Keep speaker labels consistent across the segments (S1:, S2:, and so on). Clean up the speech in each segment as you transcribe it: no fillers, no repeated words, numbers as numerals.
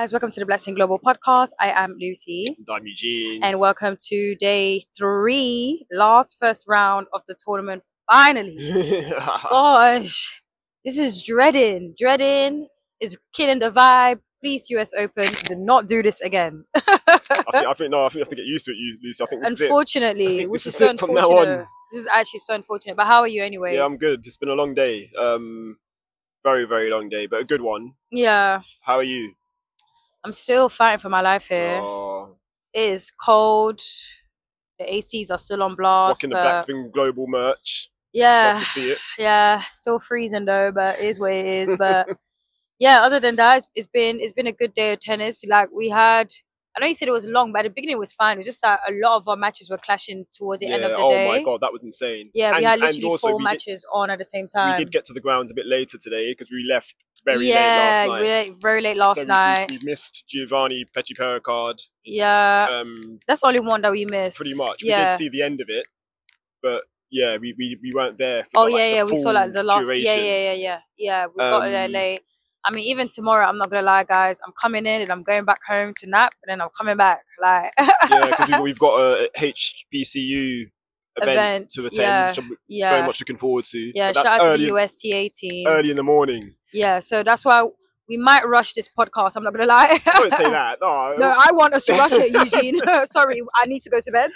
S1: guys, welcome to the Blessing Global podcast. I am Lucy.
S2: And I'm Eugene.
S1: And welcome to day 3, first round of the tournament. Finally. Gosh, this is dreading. Dreading is killing the vibe. Please, US Open, do not do this again.
S2: I think we have to get used to it, Lucy. I think this
S1: Unfortunately,
S2: is it.
S1: which is
S2: this
S1: so
S2: is it from now
S1: unfortunate.
S2: on.
S1: This is actually so unfortunate. But how are you anyways?
S2: Yeah, I'm good. It's been a long day. Very, very long day, but a good one.
S1: Yeah.
S2: How are you?
S1: I'm still fighting for my life here.
S2: Oh.
S1: It is cold. The ACs are still on blast.
S2: Rocking the Blackspin Global merch.
S1: Yeah.
S2: Love to see it.
S1: Yeah. Still freezing though, but it is what it is. But yeah, other than that, it's been a good day of tennis. Like we had, I know you said it was long, but at the beginning it was fine. It was just that a lot of our matches were clashing towards the end of the day.
S2: Oh my god, that was insane.
S1: Yeah, we had literally 4 matches on at the same time.
S2: We did get to the grounds a bit later today because we left very late last night.
S1: Yeah, very late last night.
S2: We missed Giovanni Pechi-Pericard.
S1: Yeah, that's the only one that we missed.
S2: Pretty much.
S1: Yeah.
S2: We did see the end of it, but yeah, we weren't there.
S1: For we saw like the last. Duration. Yeah. We got there late. I mean, even tomorrow, I'm not gonna lie, guys. I'm coming in and I'm going back home to nap, and then I'm coming back. Like
S2: yeah, because we've got a HBCU event to attend, which I'm very much looking forward to.
S1: Yeah, shout out to the USTA team.
S2: Early in the morning.
S1: Yeah, so that's why we might rush this podcast. I'm not gonna lie.
S2: Don't say that. No,
S1: I want us to rush it, Eugene. Sorry, I need to go to bed.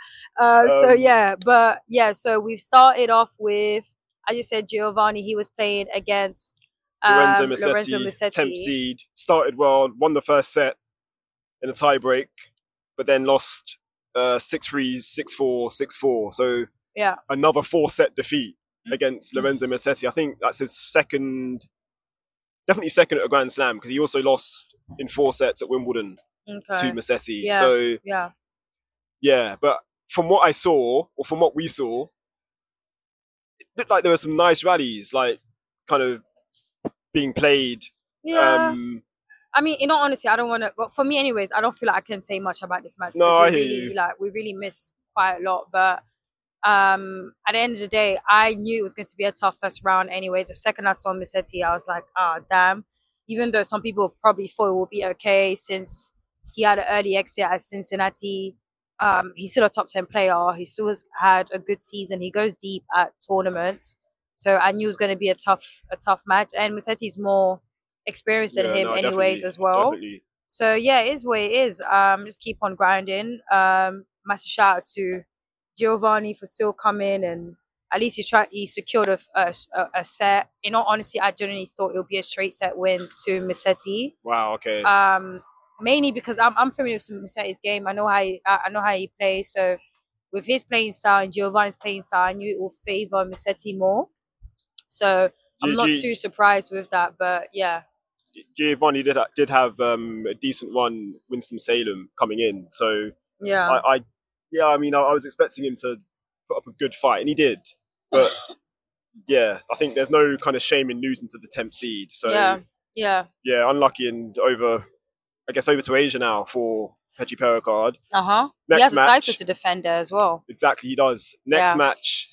S1: So we've started off with, as you said, Giovanni. He was playing against
S2: Lorenzo Musetti, temp seed. Started well, won the first set in a tie break, but then lost 6-3, 6-4, 6-4. So another 4-set defeat against Lorenzo Musetti. I think that's his definitely second at a Grand Slam, because he also lost in 4 sets at Wimbledon to Musetti. But from what I saw, or from what we saw, it looked like there were some nice rallies, like kind of being played.
S1: Yeah. I mean, in all honesty, I don't want to. Well, for me, anyways, I don't feel like I can say much about this match.
S2: No, I hear you.
S1: We really missed quite a lot. But at the end of the day, I knew it was going to be a tough first round. Anyways, the second I saw Musetti, I was like, damn. Even though some people probably thought it would be okay since he had an early exit at Cincinnati, he's still a top 10 player. He still has had a good season. He goes deep at tournaments. So I knew it was going to be a tough match, and Musetti's more experienced than him, anyways, as well. Definitely. So yeah, it is what it is. Just keep on grinding. Massive shout out to Giovanni for still coming, and at least he secured a set. In all honesty, I genuinely thought it would be a straight set win to Musetti.
S2: Wow. Okay.
S1: Mainly because I'm familiar with Musetti's game. I know how he plays. So with his playing style and Giovanni's playing style, I knew it will favor Musetti more. So I'm not too surprised with that, but yeah.
S2: Giovanni did have a decent run, Winston-Salem coming in. So
S1: yeah,
S2: I was expecting him to put up a good fight, and he did. But yeah, I think there's no kind of shame in losing to the temp seed. So yeah, unlucky, and over to Asia now for Pechi-Pericard.
S1: He has a title to defend there as well.
S2: Exactly, he does. Next match.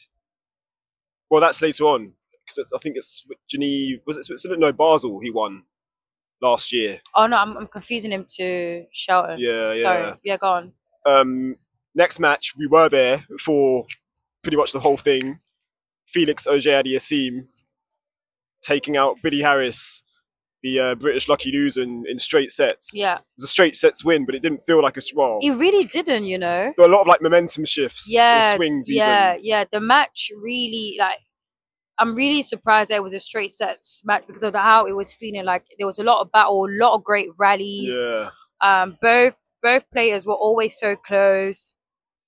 S2: Well, that's later on, because I think it's Geneva. Was it Switzerland? No, Basel. He won last year.
S1: Oh no, I'm confusing him to Shelton. Sorry. Yeah, go
S2: on. Next match, we were there for pretty much the whole thing. Felix Auger-Aliassime taking out Billy Harris, the British lucky loser, in straight sets.
S1: Yeah.
S2: It was a straight sets win, but it didn't feel like a swirl.
S1: It really didn't, you know.
S2: There were a lot of momentum shifts.
S1: Yeah.
S2: Or swings
S1: even. Yeah. The match really, I'm really surprised that it was a straight sets match because of how it was feeling. Like there was a lot of battle, a lot of great rallies.
S2: Yeah.
S1: Both players were always so close.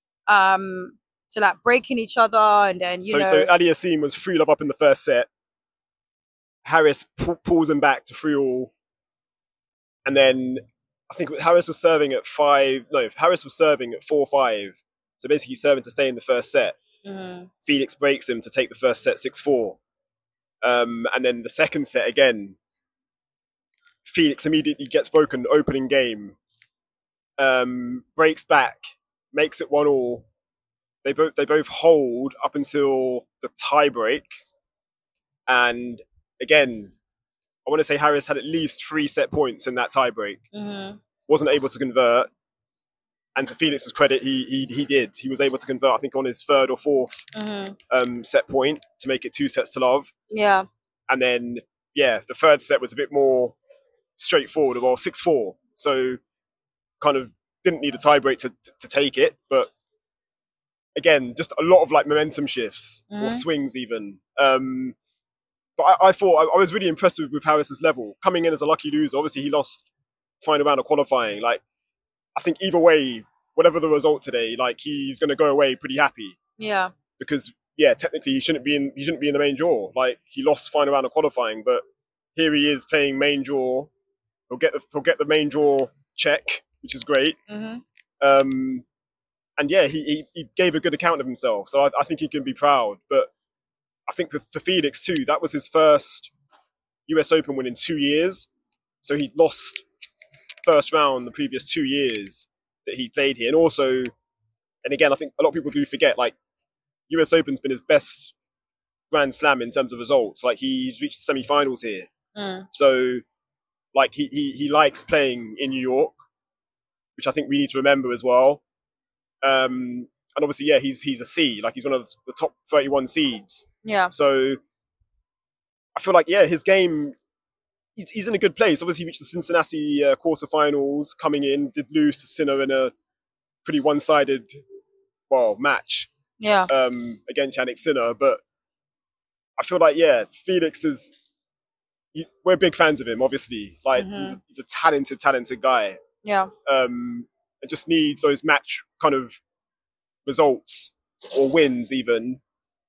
S1: So breaking each other, and then
S2: So Aliassime was 3-love up in the first set. Harris pulls him back to 3-all, and then I think Harris was serving at 5. No, Harris was serving at 4-5. So basically, he's serving to stay in the first set.
S1: Mm-hmm.
S2: Felix breaks him to take the first set 6-4, and then the second set again. Felix immediately gets broken opening game. Breaks back, makes it 1-all. They both hold up until the tie break, and again, I want to say Harris had at least 3 set points in that tiebreak.
S1: Mm-hmm.
S2: Wasn't able to convert. And to Felix's credit, he did. He was able to convert, I think, on his 3rd or 4th set point to make it 2 sets to love.
S1: Yeah.
S2: And then, the 3rd set was a bit more straightforward, well, 6-4. So kind of didn't need a tiebreak to take it. But again, just a lot of like momentum shifts or swings even. But I thought I was really impressed with Harris's level. Coming in as a lucky loser, obviously he lost final round of qualifying. Like, I think either way, whatever the result today, like he's going to go away pretty happy.
S1: Yeah.
S2: Because technically he shouldn't be in the main draw. Like, he lost final round of qualifying, but here he is playing main draw. He'll get the main draw check, which is great.
S1: Mm-hmm.
S2: And he gave a good account of himself, so I think he can be proud. But I think for Felix too, that was his first US Open win in 2 years. So he'd lost first round the previous 2 years that he played here. And also, and again, I think a lot of people do forget, like, US Open's been his best Grand Slam in terms of results. Like, he's reached the semi-finals here. So, like, he likes playing in New York, which I think we need to remember as well. And obviously, he's a seed. Like, he's one of the top 31 seeds.
S1: Yeah.
S2: So I feel like, his game, he's in a good place. Obviously, he reached the Cincinnati quarterfinals, coming in, did lose to Sinner in a pretty one-sided, match.
S1: Yeah.
S2: Against Jannik Sinner. But I feel like, Felix is... we're big fans of him, obviously. Like, he's a talented guy.
S1: Yeah.
S2: It just needs those match kind of results or wins even,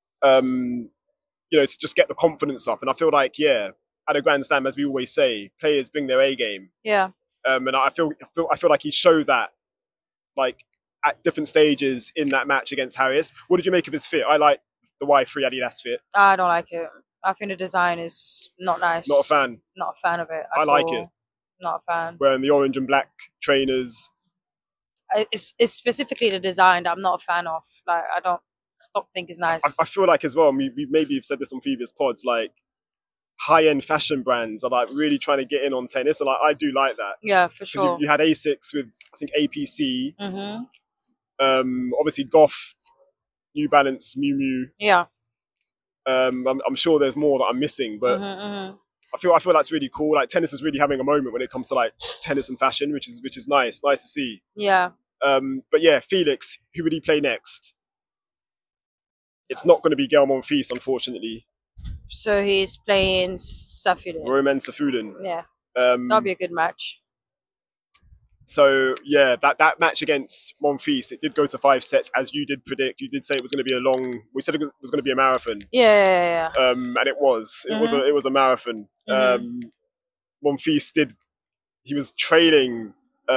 S2: to just get the confidence up. And I feel like, at a Grand Slam, as we always say, players bring their A game.
S1: Yeah.
S2: And I feel like he showed that, like, at different stages in that match against Harris. What did you make of his fit? I like the Y3 Adidas fit.
S1: I don't like it. I think the design is not nice.
S2: Not a fan.
S1: Not a fan of it
S2: I like it.
S1: Not a fan.
S2: Wearing the orange and black trainers.
S1: It's specifically the design that I'm not a fan of. Like, I don't think it's nice.
S2: I feel like as well, we maybe have said this on previous pods, like, high-end fashion brands are like really trying to get in on tennis, and like I do like that.
S1: Yeah, for sure.
S2: You had Asics with, I think, APC.
S1: Mm-hmm.
S2: Obviously Goff, New Balance, Miu Miu.
S1: Yeah.
S2: I'm sure there's more that I'm missing, but I feel that's really cool. Like, tennis is really having a moment when it comes to like tennis and fashion, which is nice to see.
S1: Yeah.
S2: But Felix, who would he play next? It's not going to be Gael Monfils, unfortunately.
S1: So he's playing Saffiedine.
S2: Romain Saffiedine.
S1: Yeah. That'll be a good match.
S2: So, that match against Monfils, it did go to 5 sets, as you did predict. You did say it was going to be we said it was going to be a marathon.
S1: Yeah.
S2: And it was. It was a marathon. Monfils he was trailing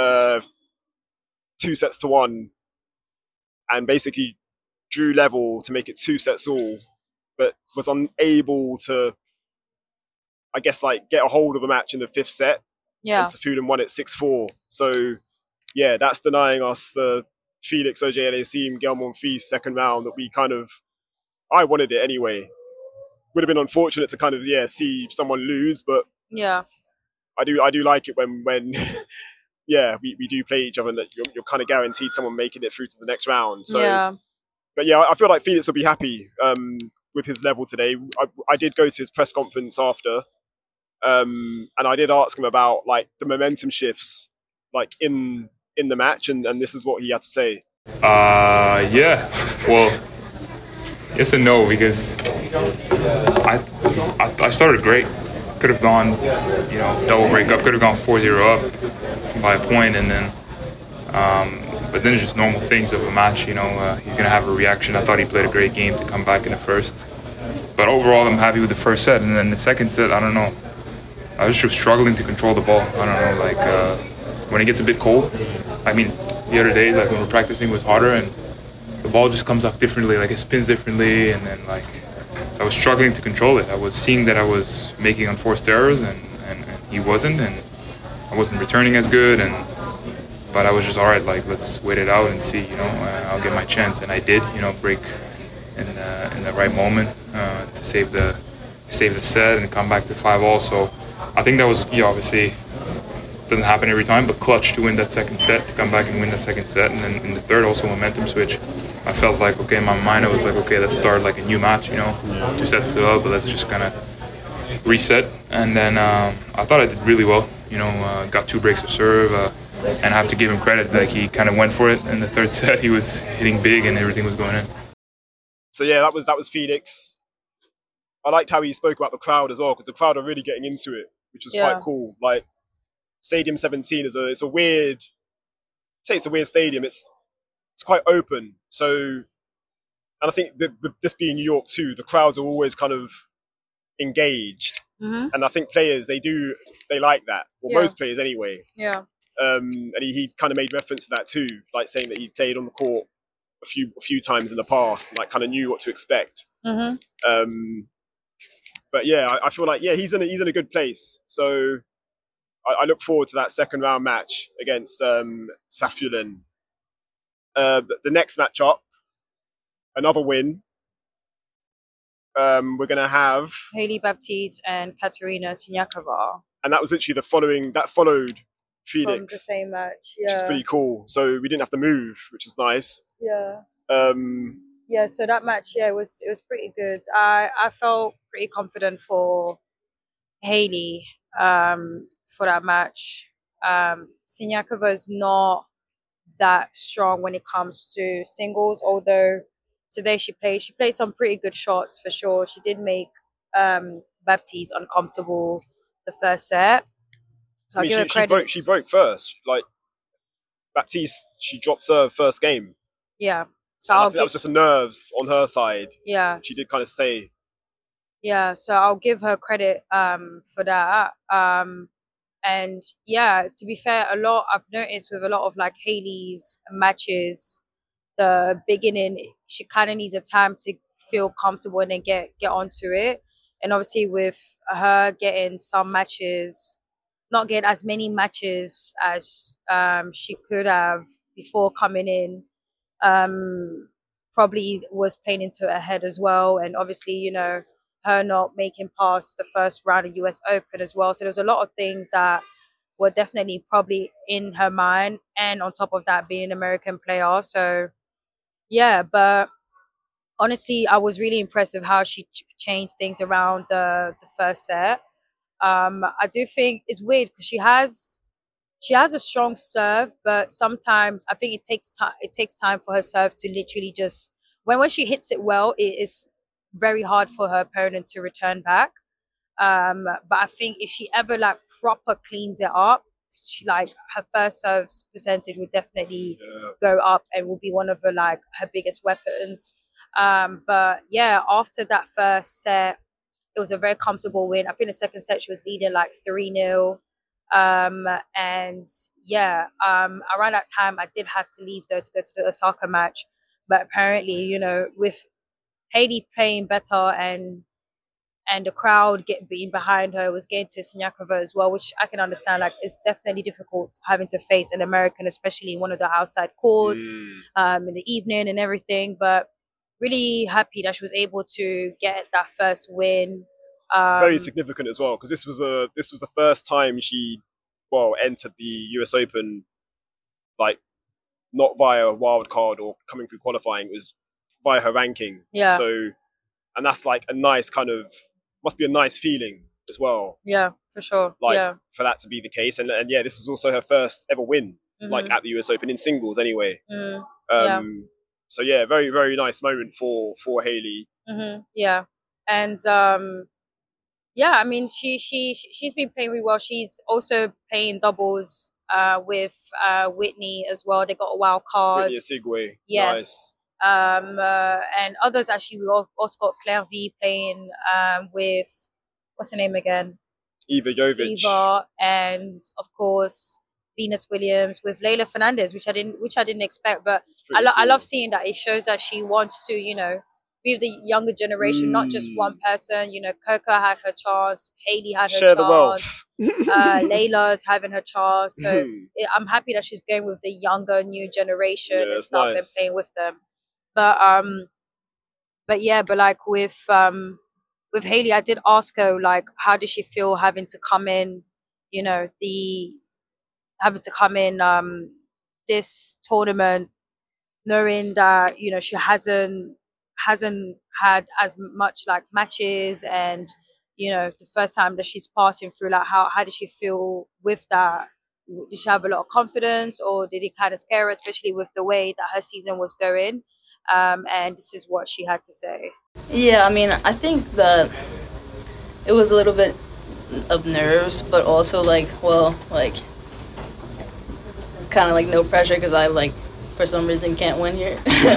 S2: 2 sets to 1 and basically drew level to make it 2 sets all, but was unable to, I guess, like, get a hold of the match in the 5th set.
S1: Yeah.
S2: And Saffiedine won it 6-4. So, that's denying us the Felix Auger-Aliassime Gael Monfils second round that I wanted it anyway. Would have been unfortunate to kind of, see someone lose, but I do like it when we do play each other and that you're kind of guaranteed someone making it through to the next round. So, but I feel like Felix will be happy with his level today. I did go to his press conference after. And I did ask him about like the momentum shifts like in the match, and this is what he had to say.
S3: Well, yes and no, because I started great. Could have gone, double break up, could have gone 4-0 up by a point, and then but then it's just normal things of a match, he's gonna have a reaction. I thought he played a great game to come back in the first. But overall I'm happy with the first set, and then the second set, I don't know. I was just struggling to control the ball. I don't know, like when it gets a bit cold. I mean, the other days, like when we're practicing, it was harder, and the ball just comes off differently. Like it spins differently, and then so I was struggling to control it. I was seeing that I was making unforced errors, and he wasn't, and I wasn't returning as good, but I was just all right. Like, let's wait it out and see. I'll get my chance, and I did. Break in the right moment to save the set and come back to 5-all. So I think that was, obviously doesn't happen every time, but clutch to win that second set, to come back and win that second set. And then in the third, also momentum switch. I felt like, okay, in my mind, I was like, okay, let's start like a new match, 2 sets it up, but let's just kind of reset. And then I thought I did really well, got 2 breaks of serve, and I have to give him credit, like he kind of went for it. In the third set, he was hitting big and everything was going in.
S2: So yeah, that was Felix. I liked how he spoke about the crowd as well, because the crowd are really getting into it, which was quite cool. Like, Stadium 17 it's a weird. I'd say it's a weird stadium. It's quite open. So, and I think this being New York too, the crowds are always kind of engaged, and I think players they like that. Well, most players anyway.
S1: Yeah.
S2: And he kind of made reference to that too, like saying that he played on the court a few times in the past, and like kind of knew what to expect. But yeah, I feel like he's in a good place. So I look forward to that second round match against Safiullin. The next matchup, another win. We're going to have
S1: Hailey Baptiste and Katerina Siniakova.
S2: And that was literally that followed Felix.
S1: From the same match, yeah.
S2: Which is pretty cool. So we didn't have to move, which is nice.
S1: Yeah. Yeah, so that match, it was pretty good. I felt pretty confident for Hailey for that match. Siniakova is not that strong when it comes to singles, although today she played some pretty good shots for sure. She did make Baptiste uncomfortable the first set. So I'll give her credit.
S2: She broke first. Like, Baptiste, she dropped serve first game.
S1: Yeah.
S2: So I think that was just the nerves on her side.
S1: Yeah.
S2: She did kind of say.
S1: Yeah, so I'll give her credit for that. And yeah, to be fair, I've noticed with a lot of like Hailey's matches, the beginning, she kind of needs a time to feel comfortable and then get onto it. And obviously with her getting some matches, not getting as many matches as she could have before coming in, probably was playing into her head as well. And obviously, her not making past the first round of US Open as well. So there's a lot of things that were definitely probably in her mind. And on top of that, being an American player. So yeah, but honestly, I was really impressed with how she changed things around the first set. I do think it's weird because she has a strong serve, but sometimes I think it takes time. It takes time for her serve to literally just when she hits it well, it is very hard for her opponent to return back. But I think if she ever like proper cleans it up, she like her first serve percentage would definitely go up and will be one of her biggest weapons. But yeah, after that first set, it was a very comfortable win. I think the second set she was leading like 3-0. And yeah, around that time I did have to leave though to go to the Osaka match. But apparently, with Hailey playing better and the crowd being behind her, was getting to Siniakova as well, which I can understand. Like, it's definitely difficult having to face an American, especially in one of the outside courts, in the evening and everything. But really happy that she was able to get that first win.
S2: Very significant as well, because this was the first time she entered the US Open, like not via a wild card or coming through qualifying. It was via her ranking.
S1: Yeah.
S2: So, and that's like a nice must be a nice feeling as well.
S1: Yeah, for sure.
S2: For that to be the case, and yeah, this was also her first ever win, like at the US Open in singles anyway. So yeah, very very nice moment for Hailey.
S1: Yeah, and yeah, I mean she's been playing really well. She's also playing doubles with Whitney as well. They got a wild card.
S2: Whitney Osigwe.
S1: Yes.
S2: Nice.
S1: And others actually, we also got Claire V playing with what's her name again?
S2: Iva Jovic.
S1: And of course Venus Williams with Leylah Fernandez, which I didn't expect, but I love seeing that. It shows that she wants to, be with the younger generation, not just one person. Coco had her chance, Hailey had her
S2: Share
S1: chance,
S2: the wealth.
S1: Leylah's having her chance. So I'm happy that she's going with the younger new generation and stuff, nice. And playing with them. But like with with Hailey, I did ask her, like, how did she feel having to come in, you know, this tournament, knowing that, you know, she hasn't had as much like matches, and, you know, the first time that she's passing through, like, how did she feel with that? Did she have a lot of confidence, or did it kind of scare her, especially with the way that her season was going? And this is what she had to say.
S4: Yeah, I mean, I think that it was a little bit of nerves, but also like kind of like no pressure, because I like for some reason can't win here.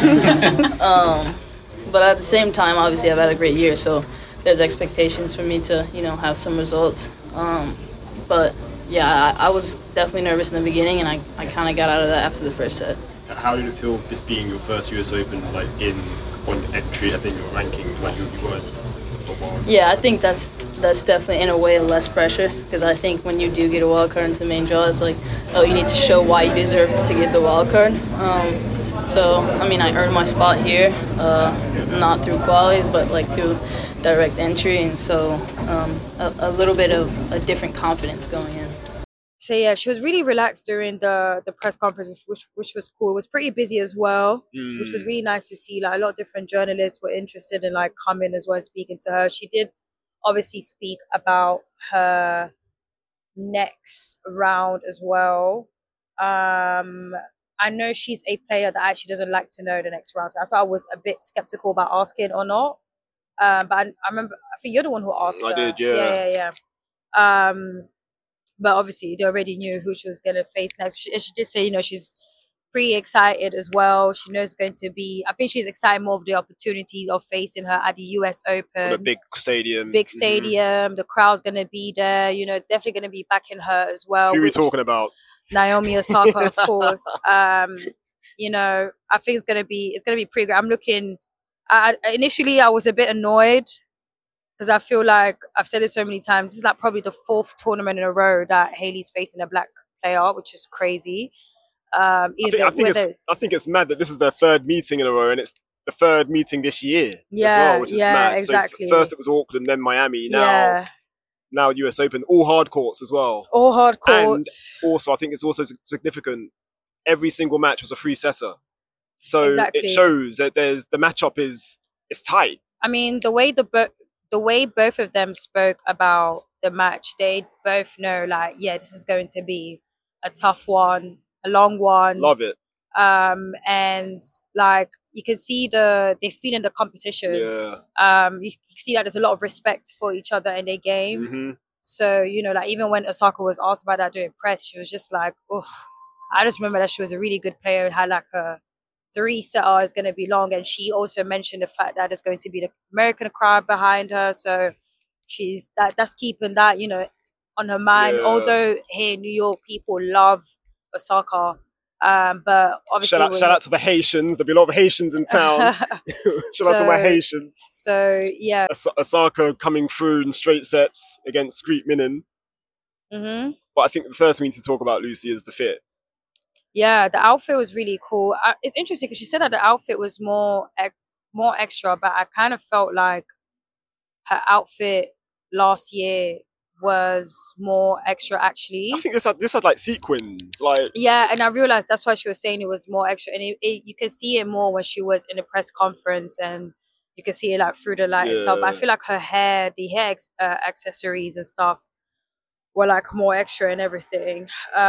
S4: But at the same time, obviously I've had a great year, so there's expectations for me to, you know, have some results. But yeah, I was definitely nervous in the beginning, and I kind of got out of that after the first set.
S2: How did it feel, this being your first US Open, like on entry, as in your ranking, like you weren't?
S4: Yeah, I think that's definitely in a way less pressure, because I think when you do get a wild card into the main draw, it's like, oh, you need to show why you deserve to get the wild card. So I mean, I earned my spot here, not through qualies, but like through direct entry, and so a little bit of a different confidence going in.
S1: So yeah, she was really relaxed during the press conference, which was cool. It was pretty busy as well, which was really nice to see. Like, a lot of different journalists were interested in like coming as well, speaking to her. She did obviously speak about her next round as well. I know she's a player that actually doesn't like to know the next round, so that's why I was a bit skeptical about asking or not. But I remember, I think you're the one who asked her.
S2: I did, yeah.
S1: But obviously they already knew who she was going to face next. She did say, you know, she's pretty excited as well. She knows it's going to be, I think she's excited more of the opportunities of facing her at the US Open.
S2: A big stadium.
S1: The crowd's going to be there, you know, definitely going to be backing her as well.
S2: Who are we talking about?
S1: Naomi Osaka, of course. You know, I think it's going to be pretty good. I'm looking, initially I was a bit annoyed, because I feel like, I've said it so many times, this is like probably the 4th tournament in a row that Hailey's facing a black player, which is crazy.
S2: I think it's mad that this is their 3rd meeting in a row, and it's the 3rd meeting this year as well, which is mad.
S1: Exactly.
S2: So first it was Auckland, then Miami, now US Open, all hard courts as well.
S1: All hard courts.
S2: And also, I think it's also significant, every single match was a 3-setter. So it shows that the matchup is tight.
S1: I mean, the way both of them spoke about the match, they both know, like, yeah, this is going to be a tough one, a long one.
S2: Love it.
S1: And like, you can see they're feeling the competition.
S2: Yeah.
S1: You see that there's a lot of respect for each other in their game.
S2: Mm-hmm.
S1: So, you know, like, even when Osaka was asked about that during press, she was just like, oh, I just remember that she was a really good player, had like a 3-setter is going to be long, and she also mentioned the fact that there's going to be the American crowd behind her, so that's keeping that, you know, on her mind. Yeah. Although here in New York, people love Osaka, but obviously
S2: shout out to the Haitians. There'll be a lot of Haitians in town. Shout out to my Haitians.
S1: So yeah,
S2: Osaka coming through in straight sets against Greet Minnen.
S1: Mm-hmm.
S2: But I think the first thing to talk about, Lucy, is the fit.
S1: Yeah, the outfit was really cool. It's interesting because she said that the outfit was more extra, but I kind of felt like her outfit last year was more extra, actually.
S2: I think this had like sequins, like.
S1: Yeah, and I realized that's why she was saying it was more extra, and you can see it more when she was in a press conference, and you can see it like through the light itself. I feel like the hair accessories and stuff were like more extra and everything.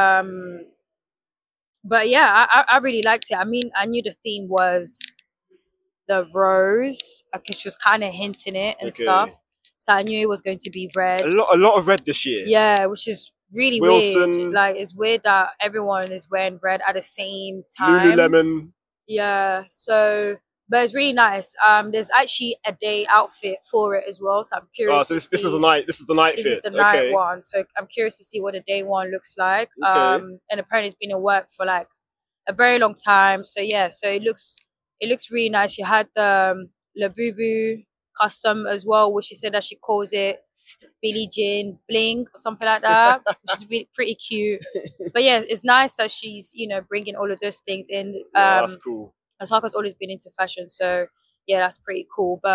S1: But yeah, I really liked it. I mean, I knew the theme was the rose, because she was kind of hinting it and stuff. So I knew it was going to be red.
S2: A lot of red this year.
S1: Yeah, which is really weird. Like, it's weird that everyone is wearing red at the same time.
S2: Lululemon.
S1: Yeah, so, but it's really nice. There's actually a day outfit for it as well, so I'm curious.
S2: Oh, so this is the night. This is the night fit.
S1: This is the night one. So I'm curious to see what the day one looks like. And apparently it's been in work for like a very long time. So yeah, so it looks really nice. She had the Labubu custom as well, which she said that she calls it Billie Jean Bling or something like that, which is really pretty cute. But yeah, it's nice that she's, you know, bringing all of those things in.
S2: That's cool.
S1: Osaka's always been into fashion, so yeah, that's pretty cool. But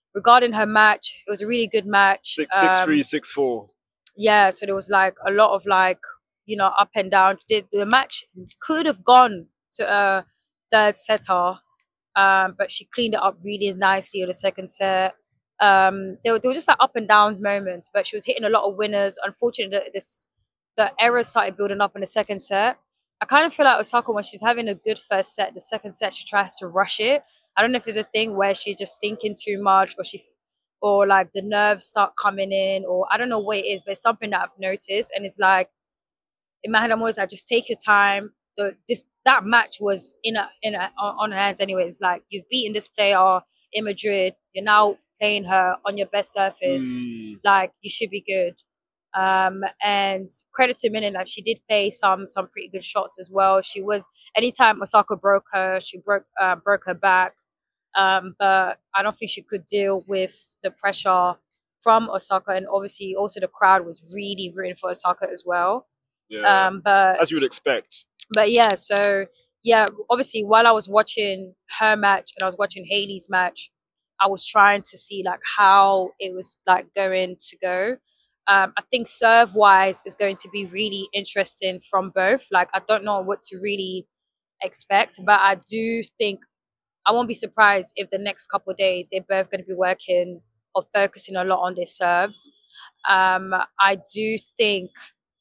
S1: regarding her match, it was a really good match.
S2: 6-3, 6-4.
S1: Yeah, so there was like a lot of like, you know, up and down. The match could have gone to a third setter, but she cleaned it up really nicely in the second set. There were just like up and down moments, but she was hitting a lot of winners. Unfortunately, the errors started building up in the second set. I kind of feel like Osaka, when she's having a good first set, the second set she tries to rush it. I don't know if it's a thing where she's just thinking too much, or like the nerves start coming in, or I don't know what it is, but it's something that I've noticed. And it's like, in my head, I'm always like, just take your time. That match was on her hands anyway. It's like, you've beaten this player in Madrid. You're now playing her on your best surface. Like, you should be good. And credit to Min, like, she did play some pretty good shots as well. She was, anytime Osaka broke her, she broke her back. But I don't think she could deal with the pressure from Osaka, and obviously also the crowd was really rooting for Osaka as well.
S2: Yeah, but as you would expect.
S1: But yeah, so yeah, obviously while I was watching her match and I was watching Hailey's match, I was trying to see like how it was like going to go. I think serve wise is going to be really interesting from both. Like, I don't know what to really expect, but I do think I won't be surprised if the next couple of days they're both going to be working or focusing a lot on their serves. I do think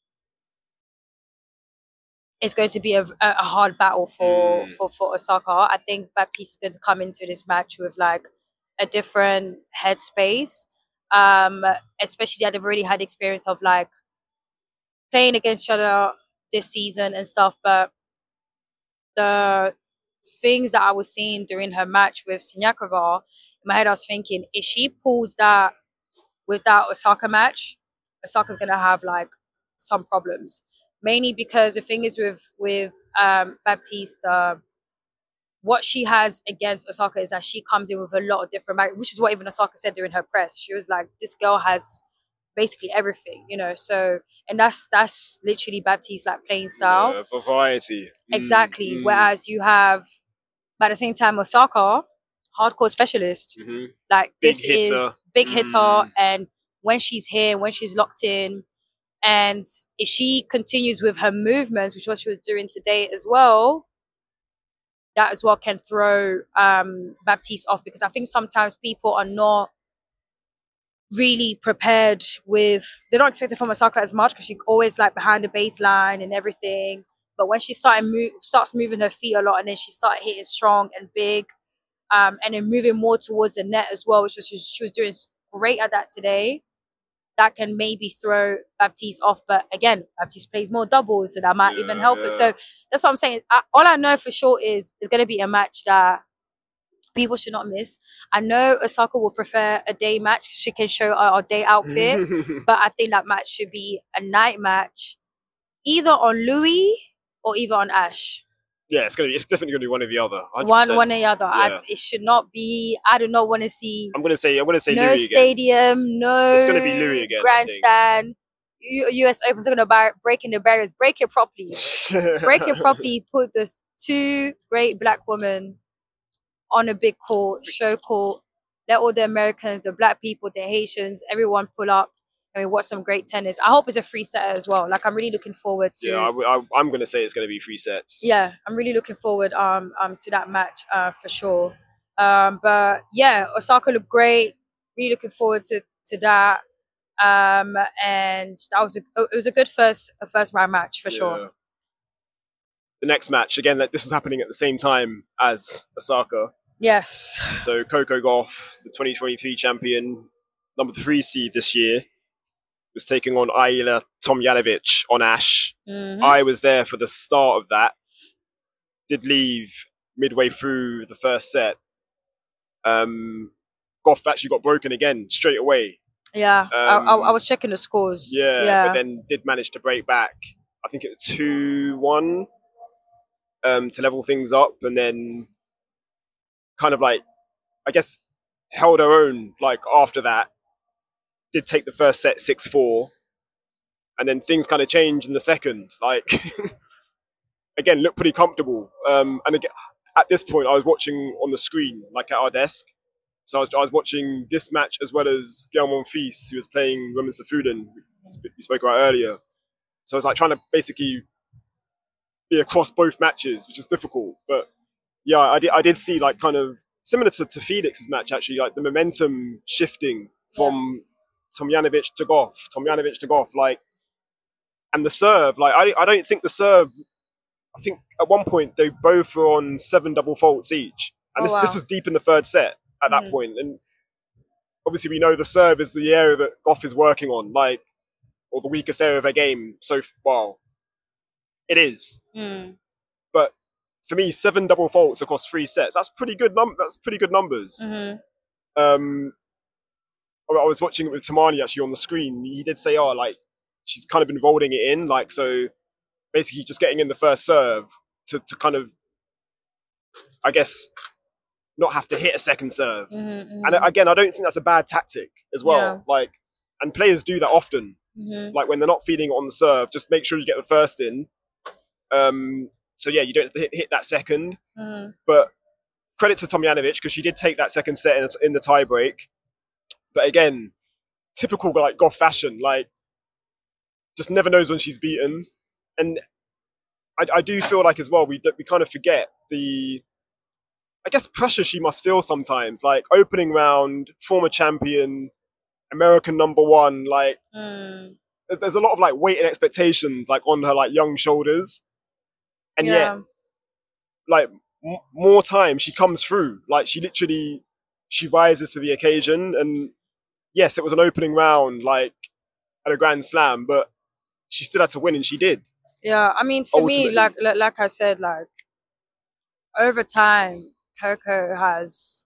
S1: it's going to be a hard battle for Osaka. I think Baptiste is going to come into this match with like a different headspace, especially that they've already had experience of like playing against each other this season and stuff. But the things that I was seeing during her match with Siniakova, in my head I was thinking, if she pulls that with that Osaka match, Osaka's going to have like some problems. Mainly because the thing is with Baptiste, what she has against Osaka is that she comes in with a lot of different, which is what even Osaka said during her press. She was like, this girl has basically everything, you know. So, and that's literally Baptiste's like playing style.
S2: Yeah, for variety.
S1: Exactly. Whereas you have, but at the same time, Osaka, hardcore specialist. Like, this is big hitter, and when she's here, when she's locked in, and if she continues with her movements, which is what she was doing today as well, that as well can throw Baptiste off, because I think sometimes people are not really prepared with, they're not expecting from Osaka as much because she's always like behind the baseline and everything. But when she starts moving her feet a lot, and then she started hitting strong and big, and then moving more towards the net as well, which was she was doing great at that today. That can maybe throw Baptiste off. But again, Baptiste plays more doubles, so that might even help us. So that's what I'm saying. All I know for sure is it's going to be a match that people should not miss. I know Osaka will prefer a day match because she can show our day outfit. But I think that match should be a night match, either on Louis or either on Ash.
S2: Yeah, it's definitely gonna be one or the other. 100%.
S1: One or the other. Yeah. It should not be. I do not want to see.
S2: I'm gonna say
S1: no
S2: Louis
S1: stadium,
S2: again.
S1: no.
S2: It's gonna be Louis again.
S1: Grandstand. US Open's gonna breaking the barriers. Break it properly. Break it properly. Put those two great black women on a big court, show court. Let all the Americans, the black people, the Haitians, everyone pull up. I mean, watch some great tennis. I hope it's a free set as well. Like, I'm really looking forward to.
S2: Yeah, I'm gonna say it's gonna be 3 sets.
S1: Yeah, I'm really looking forward to that match for sure. But yeah, Osaka looked great. Really looking forward to that. And that was it was a good first round match for sure.
S2: The next match again, this was happening at the same time as Osaka.
S1: Yes.
S2: So Coco Gauff, the 2023 champion, number 3 seed this year, was taking on Ajla Tomljanovic on Ash. I was there for the start of that. Did leave midway through the first set. Gauff actually got broken again straight away.
S1: Yeah, I was checking the scores.
S2: Yeah, but then did manage to break back. I think it was 2-1 to level things up, and then kind of like, I guess, held her own like after that. Did take the first set 6-4, and then things kind of changed in the second. Like, again, looked pretty comfortable. And again, at this point, I was watching on the screen, like at our desk. So I was watching this match as well as Gael Monfils, who was playing Roman Safudin, we spoke about earlier. So I was like trying to basically be across both matches, which is difficult. But yeah, I did see like kind of similar to Felix's match actually, like the momentum shifting from Tomljanovic to Goff, like, and the serve, like I don't think the serve. I think at one point they both were on 7 double faults each, and this was deep in the third set at that point. And obviously we know the serve is the area that Goff is working on, like, or the weakest area of their game so far. It is. But for me, 7 double faults across 3 sets, that's pretty good. That's pretty good numbers. I was watching it with Tamani actually on the screen. He did say, like, she's kind of been rolling it in, like, so basically just getting in the first serve to kind of, I guess, not have to hit a second serve. And again, I don't think that's a bad tactic as well. Like, and players do that often. Like when they're not feeding it on the serve, just make sure you get the first in. So yeah, you don't have to hit that second. But credit to Tomljanovic, because she did take that second set in the tie break. But again, typical like Goff fashion, like just never knows when she's beaten. And I do feel like as well, we kind of forget the, I guess, pressure she must feel sometimes. Like opening round, former champion, American #1, like there's a lot of like weight and expectations like on her like young shoulders. And yet, like more time she comes through. Like she rises to the occasion. And yes, it was an opening round, like at a Grand Slam, but she still had to win, and she did.
S1: Yeah, I mean, for me, like I said, like over time, Coco has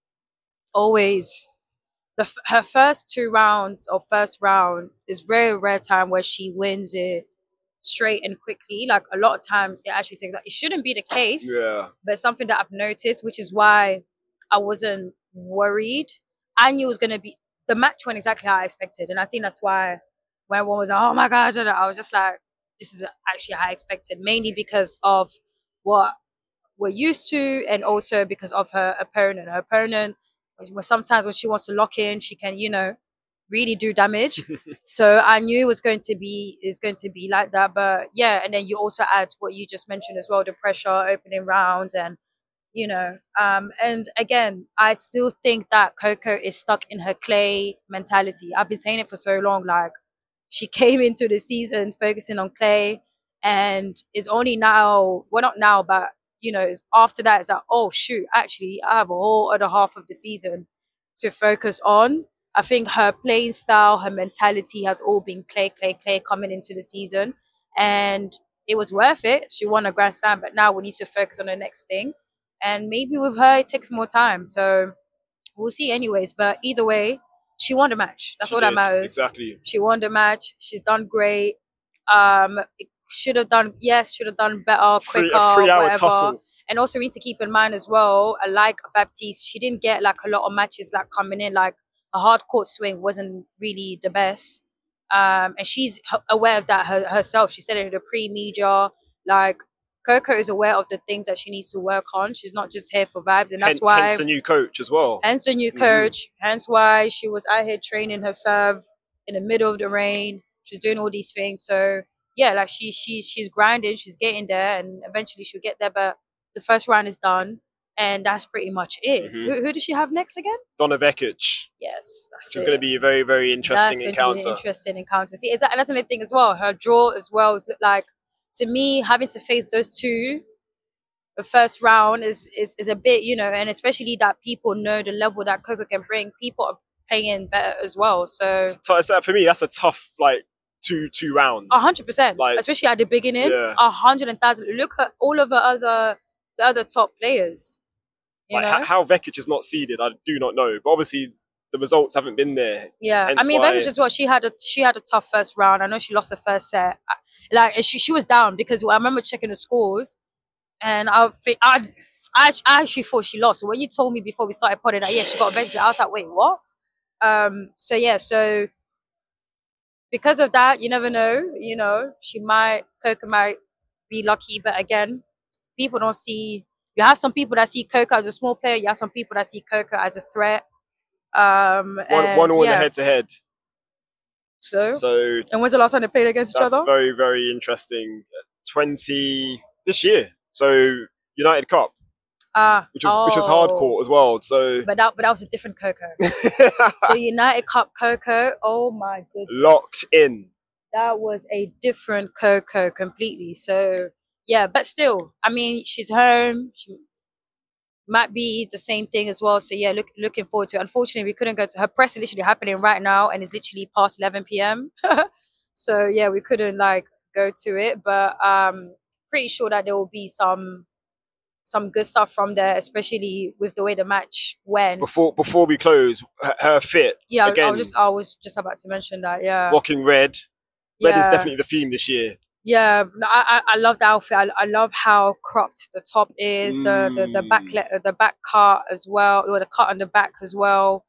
S1: always her first 2 rounds or first round is very rare time where she wins it straight and quickly. Like a lot of times, it actually takes. It shouldn't be the case, but it's something that I've noticed, which is why I wasn't worried. I knew it was gonna be, the match went exactly how I expected, and I think that's why when everyone was like, "Oh my gosh," I was just like, this is actually how I expected, mainly because of what we're used to, and also because of her opponent. Her opponent, sometimes when she wants to lock in, she can, really do damage. So I knew it was going to be like that. But yeah, and then you also add what you just mentioned as well, the pressure, opening rounds, and and again, I still think that Coco is stuck in her clay mentality. I've been saying it for so long, like, she came into the season focusing on clay, and is only now, well, not now, but is after that, it's like, oh shoot, actually I have a whole other half of the season to focus on. I think her playing style, her mentality has all been clay coming into the season, and it was worth it. She won a Grand Slam, but now we need to focus on the next thing, and maybe with her it takes more time, so we'll see anyways. But either way, she won the match. That's all that matters.
S2: Exactly.
S1: She won the match. She's done great. Should have done better, quicker,
S2: 3-hour tussle.
S1: And also we need to keep in mind as well, like Baptiste, she didn't get like a lot of matches like coming in. Like a hard court swing wasn't really the best. And she's aware of that herself. She said it in the pre-media. Like, Coco is aware of the things that she needs to work on. She's not just here for vibes, and that's why.
S2: Hence the new coach as well.
S1: Hence the new coach. Hence why she was out here training her serve in the middle of the rain. She's doing all these things. So yeah, like she's grinding. She's getting there, and eventually she'll get there. But the first round is done, and that's pretty much it. Who does she have next again?
S2: Donna Vekic.
S1: Yes, that's
S2: It's going to be a very, very interesting encounter.
S1: To be an interesting encounter. See, and that's another thing as well. Her draw as well is like, to me, having to face those two, the first round is a bit, and especially that people know the level that Coco can bring. People are playing better as well. So
S2: for me, that's a tough like two rounds.
S1: 100%, like, especially at the beginning. 100,000. Look at all of the other top players.
S2: Like how Vekic is not seeded, I do not know. But obviously the results haven't been there.
S1: Yeah, I mean, Vekic as well. She had a tough first round. I know she lost the first set. Like she was down, because I remember checking the scores, and I actually thought she lost. So when you told me before we started potting that, she got Vekic, I was like, wait, what? So because of that, you never know. Coco might be lucky, but again, people don't see You have some people that see Coco as a small player. You have some people that see Coco as a threat.
S2: One all in the head-to-head.
S1: So, and when's the last time they played against each other?
S2: That's very, very interesting. 20 this year. So United Cup. Which was hard court as well. So,
S1: but that was a different Coco. The United Cup Coco. Oh my goodness.
S2: Locked in.
S1: That was a different Coco completely. So yeah, but still, I mean, she's home. She might be the same thing as well. So yeah, looking forward to it. Unfortunately, we couldn't go to her press. Is literally happening right now, and it's literally past 11 p.m. So yeah, we couldn't go to it, but pretty sure that there will be some good stuff from there, especially with the way the match went.
S2: Before we close, her fit.
S1: Yeah, again, I was just about to mention that. Yeah,
S2: rocking red. Red is definitely the theme this year.
S1: Yeah, I love the outfit. I love how cropped the top is, the back cut as well, or the cut on the back as well.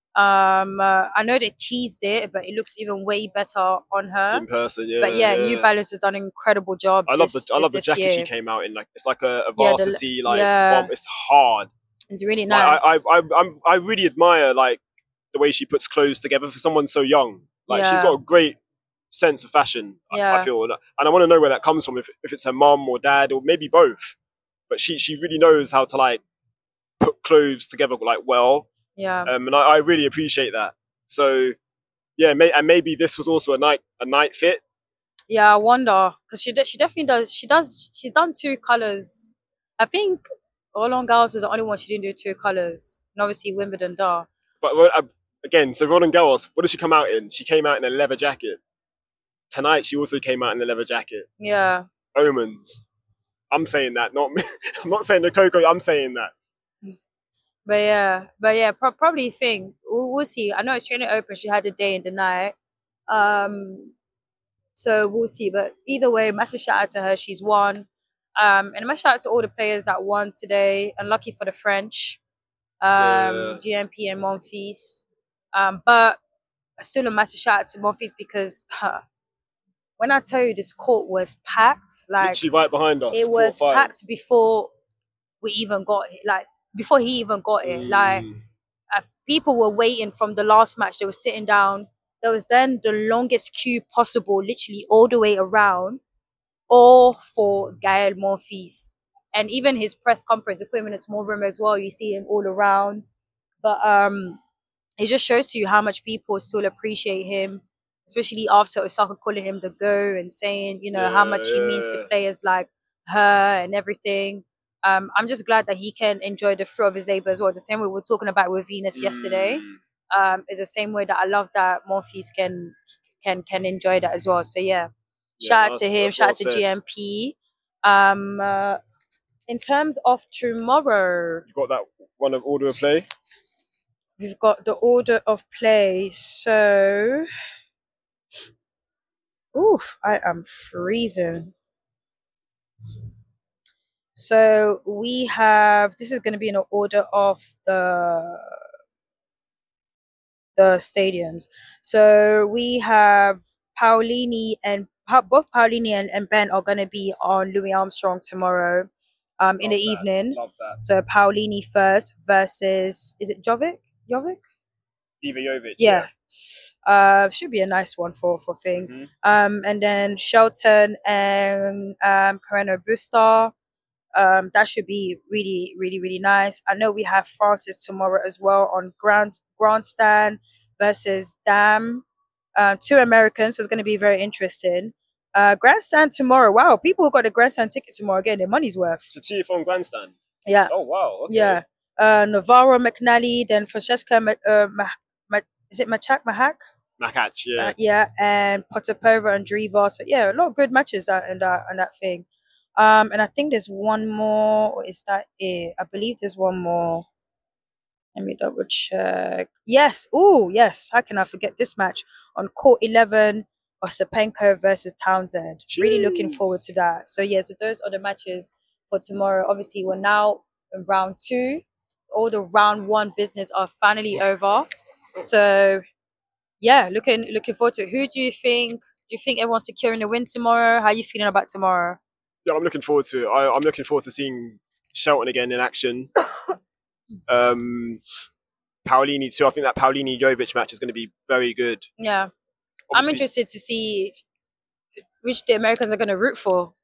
S1: I know they teased it, but it looks even way better on her
S2: in person. Yeah,
S1: but yeah, New Balance has done an incredible job.
S2: I love the jacket
S1: year.
S2: She came out in. It's like a varsity bomb. It's hard.
S1: It's really nice.
S2: I really admire the way she puts clothes together for someone so young. She's got a great sense of fashion. I feel, and I want to know where that comes from. If it's her mum or dad or maybe both, but she really knows how to put clothes together well.
S1: Yeah.
S2: And I really appreciate that. So yeah, and maybe this was also a night fit.
S1: Yeah, I wonder, because she definitely does. She's done 2 colors. I think Roland Garros was the only one she didn't do 2 colors, and obviously Wimbledon, duh.
S2: But again, so Roland Garros, what did she come out in? She came out in a leather jacket. Tonight, she also came out in a leather jacket.
S1: Yeah.
S2: Omens. I'm saying that, not me. I'm not saying the Coco. I'm saying that.
S1: But yeah, probably think we'll see. I know Australian Open, she had a day and the night, so we'll see. But either way, massive shout out to her. She's won, and a massive shout out to all the players that won today. Unlucky for the French, GMP and Monfils, but still a massive shout out to Monfils because when I tell you this court was packed,
S2: literally right behind us.
S1: It was packed before we even got it. Before he even got it, people were waiting from the last match. They were sitting down. There was then the longest queue possible, literally all the way around, all for Gael Monfils. And even his press conference, they put him in a small room as well. You see him all around. But it just shows to you how much people still appreciate him, especially after Osaka calling him the GO and saying, how much he means to players like her and everything. I'm just glad that he can enjoy the thrill of his labor as well. The same way we were talking about with Venus yesterday, is the same way that I love that Monfils can enjoy that as well. So yeah, shout out to him, shout out to GMP. In terms of tomorrow,
S2: you got that one of order of play.
S1: We've got the order of play. So, I am freezing. So we have, this is going to be in the order of the stadiums. So we have Paolini and both Paolini and Ben are going to be on Louis Armstrong tomorrow in the evening.
S2: Love that.
S1: So Paolini first versus, is it Jovic?
S2: Iva Jovic.
S1: Yeah. Should be a nice one for thing.
S2: Mm-hmm.
S1: And then Shelton and Carreno Busta. That should be really, really, really nice. I know we have Francis tomorrow as well on Grandstand versus Dam. 2 Americans, so it's going to be very interesting. Grandstand tomorrow. Wow, people who got a Grandstand ticket tomorrow getting their money's worth.
S2: So see you from Grandstand.
S1: Yeah.
S2: Oh wow. Okay.
S1: Yeah. Navarro, McNally, then Francesca. Is it Mahak?
S2: Mahak, yeah.
S1: Yeah, and Potapova and Driva. So yeah, a lot of good matches in that thing. And I think there's one more. Or is that it? I believe there's one more. Let me double check. Yes. Oh, yes. How can I forget this match on court 11? Ostapenko versus Townsend. Jeez. Really looking forward to that. So yeah, so those are the matches for tomorrow. Obviously, we're now in round 2. All the round 1 business are finally over. So yeah, looking forward to it. Who do you think? Do you think everyone's securing the win tomorrow? How are you feeling about tomorrow?
S2: Yeah, I'm looking forward to it. I'm looking forward to seeing Shelton again in action. Paolini too. I think that Paolini-Jovic match is going to be very good.
S1: Yeah. Obviously, I'm interested to see which the Americans are going to root for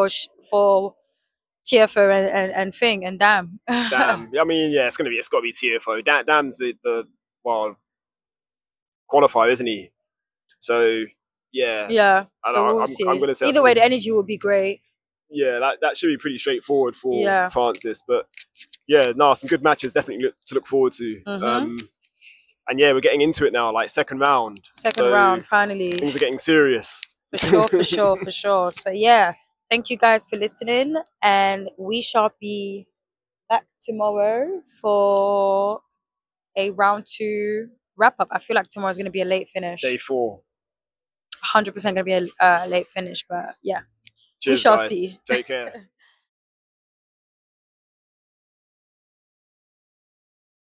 S1: Tiafoe and Thing and Dam.
S2: Dam. I mean, yeah, it's got to be Tiafoe. Dam's the qualifier, isn't he? So yeah.
S1: Yeah. So we'll see. I'm gonna say either way, the energy will be great.
S2: Yeah, that should be pretty straightforward for Francis. But yeah, some good matches definitely to look forward to.
S1: Mm-hmm.
S2: And yeah, we're getting into it now, like second round.
S1: Second round, finally.
S2: Things are getting serious.
S1: For sure. So yeah, thank you guys for listening, and we shall be back tomorrow for a round 2 wrap up. I feel like tomorrow's going to be a late finish.
S2: Day 4.
S1: 100% going to be a late finish, but yeah.
S2: Cheers,
S1: we shall
S2: guys.
S1: see.
S2: Take care.